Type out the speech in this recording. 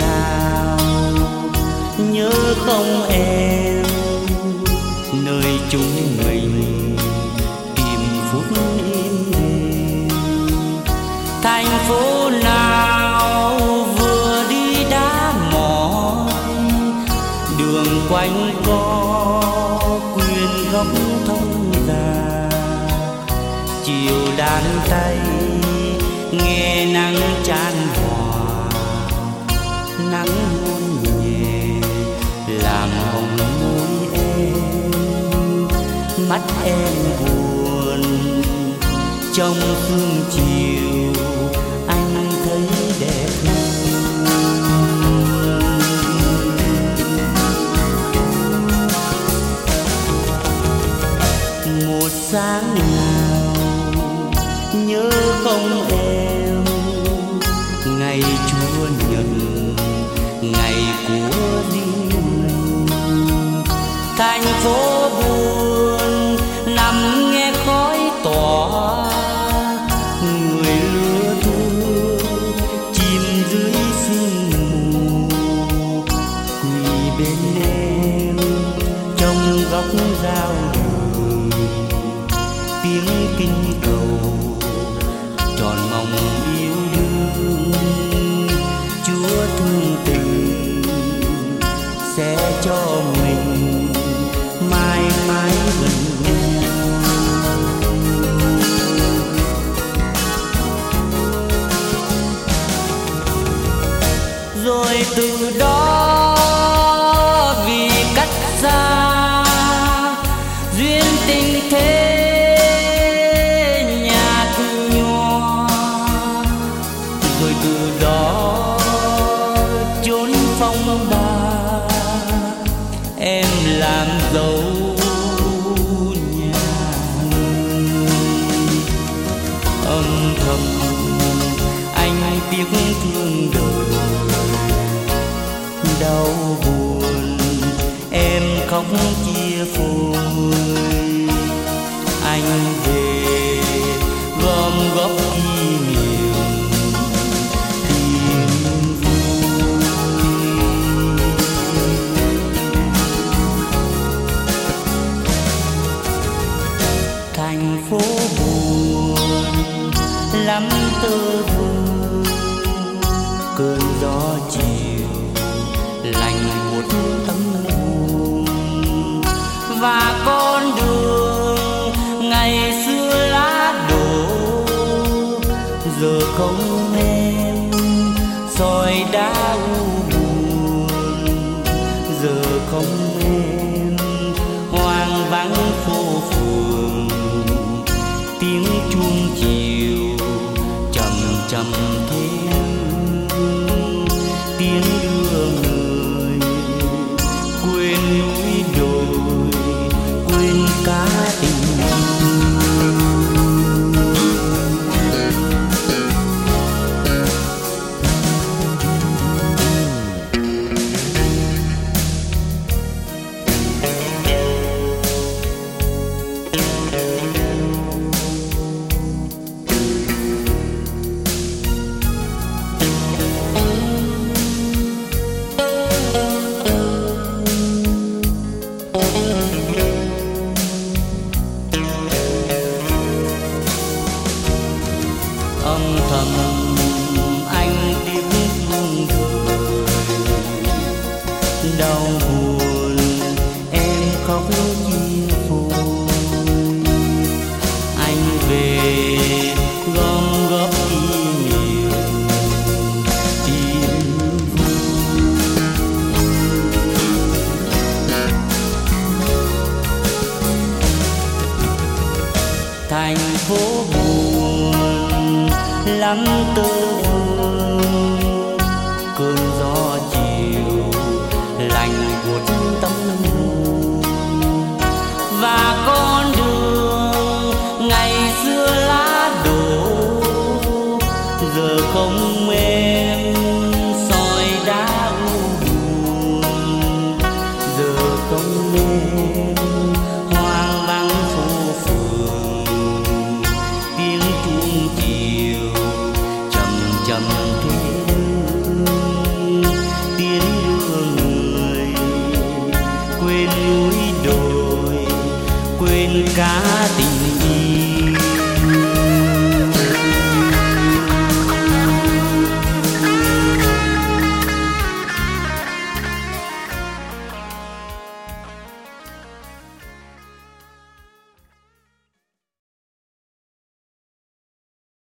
nào nhớ không em, nơi chúng mình tìm phút yên bình. Thành phố nào vừa đi đã mỏi, đường quanh co quyên góc thông già. Chiều đàn tay nghe nắng chan hòa, nắng hôn nhẹ làm hồng môi em. Mắt em buồn trong sương chiều, anh thấy đẹp hơn. Một sáng nào nhớ không em, ngày Chúa Nhật, ngày của riêng mình. Thành phố buồn nằm nghe khói tỏa, người lứa thương chìm dưới sương mù. Quỳ bên em trong góc giao đời, tiếng kinh cầu tròn mong yêu đương. Chúa thương tình sẽ cho mình mãi mãi gần nhau. Rồi từ đó vì cách xa, duyên tình thế phong ba. Em làm dấu nhà âm thầm, anh tiếc thương đời. Đau buồn em khóc chia phôi, anh về gom góp kỷ niệm. Thành phố buồn lắm tơ vương, cơn gió chiều lạnh buốt tấm hồn. Và con đường ngày xưa lá đổ, giờ không em soi đá u buồn. Giờ không em hoang vắng phố phường, tiếng chuông chiều chậm chậm thêm. Tiếng đưa người quên núi đồi, quên cả tình. Âm thầm anh tiếc thương đời. Đau buồn em khóc chia phôi, anh về gom góp kỷ niệm tìm vui. Thành phố buồn lắm tơ vương, cơn gió chiều